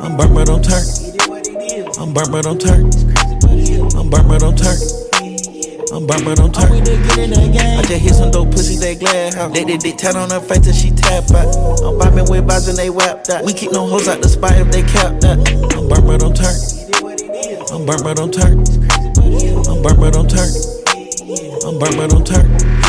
I'm burnt but don't turn. I'm burnt but don't turn. I'm burnt but don't turn. I'm burnt but don't turn. I just hit some dope pussy, they glad how. They did tat on her face till she tap out. I'm bobbing with bars and they whap that. We keep no hoes out the spot if they cap that. I'm burnt but don't turn. I'm burnt but don't turn. I'm burnt but don't turn. I'm burnt but don't turn.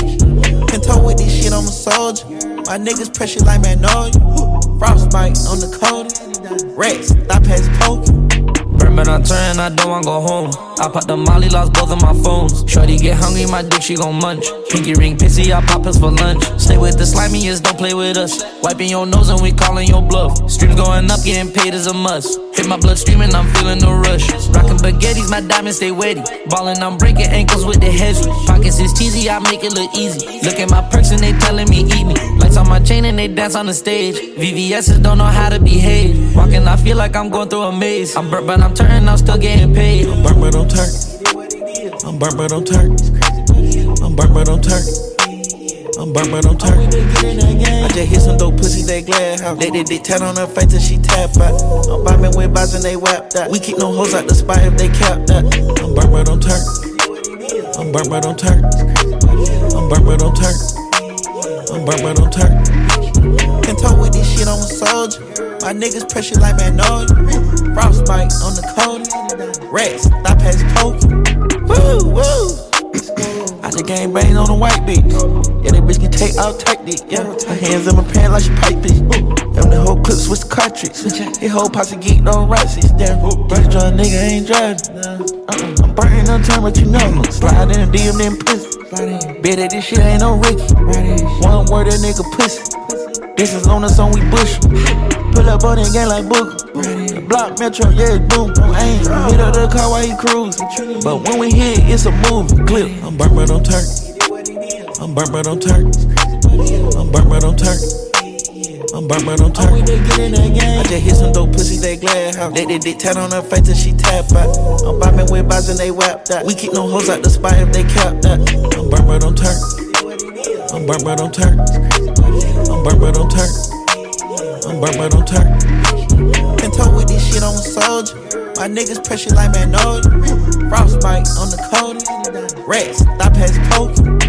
Can talk with this shit, I'm a soldier. My niggas pressure like Magnolia. Frostbite on the coldest. Rex, stop past poking. Burn but I'm turning, I don't wanna go home. I pop the molly, lost both of my phones. Shorty get hungry, my dick, she gon' munch. Pinky ring pissy, I pop us for lunch. Stay with the slimiest, don't play with us. Wiping your nose and we calling your bluff. Streams going up, getting paid is a must. Hit my blood streaming, I'm feeling no rush. Rockin' baguettes, my diamonds stay wetty. Ballin', I'm breaking ankles with the heavy. Pockets is cheesy, I make it look easy. Look at my perks and they telling me eat me. Lights on my chain and they dance on the stage. VVS's don't know how to behave. Walking, I feel like I'm going through a maze. I'm burnt but I'm turning, I'm still getting paid. I'm burnt but don't turn. I'm burnt but don't turn. I'm burnt but don't turn. I'm burnt but don't turn. I just hit some dope pussy, they glad how. They did tat on her face till she tap out. I'm bobbing with bars and they whap that. We keep no hoes out the spot if they cap that. I'm burnt but don't turn. I'm burnt but don't turn. I'm burnt but don't turn. I'm burnt but don't turn. Can talk with this shit, I'm a soldier. My niggas pressure like Magnolia. Frostbite on the coldest. Rex, stop past poking. Woo, woo. I just gang bang on the white bitch. Yeah, that bitch can take out tactic. Yeah, her hands in my pants like she pipe bitch. And the whole clip switch the cartridge. His whole posse geek on right seats. Damn, first drunk nigga ain't driving. I'm burning on time, but you know. Slide in the DM, then pussy. Bet that this shit ain't no Ricky. One word, that nigga pussy. This is on the song, we bush. Pull up on that gang like Booker. The block metro, yeah, it's boom. I ain't hit up the car while he cruising. But when we hit, it's a movie clip. I'm burnt but don't turn. I'm burnt but don't turn. I'm burnt but don't turn. I'm burnt but don't turn. I just hit some dope pussy, they glad how. They did tat on her face till she tap out. I'm bobbing with bars and they whap that. We keep no hoes out the spot if they cap that. I'm burnt but don't turn. I'm burnt but don't turn. I'm burnt but don't turn. I'm burnt but don't turn. Can talk with this shit, I'm a soldier. My niggas pressure like Magnolia. Frostbite on the coldest. Rex, stop past poking.